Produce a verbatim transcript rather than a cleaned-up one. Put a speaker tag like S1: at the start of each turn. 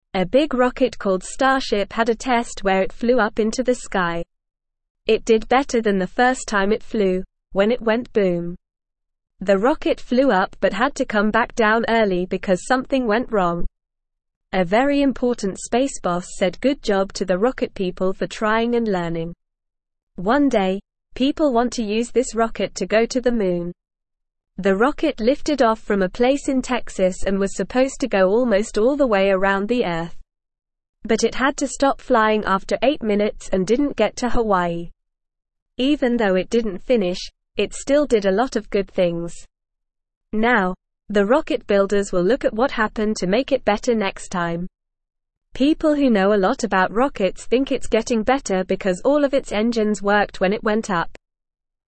S1: A big rocket called Starship had a test where it flew up into the sky. It did better than the first time it flew, when it went boom. The rocket flew up but had to come back down early because something went wrong. A very important space boss said good job to the rocket people for trying and learning. One day, people want to use this rocket to go to the moon. The rocket lifted off from a place in Texas and was supposed to go almost all the way around the Earth. But it had to stop flying after eight minutes and didn't get to Hawaii. Even though it didn't finish, it still did a lot of good things. Now, the rocket builders will look at what happened to make it better next time. People who know a lot about rockets think it's getting better because all of its engines worked when it went up.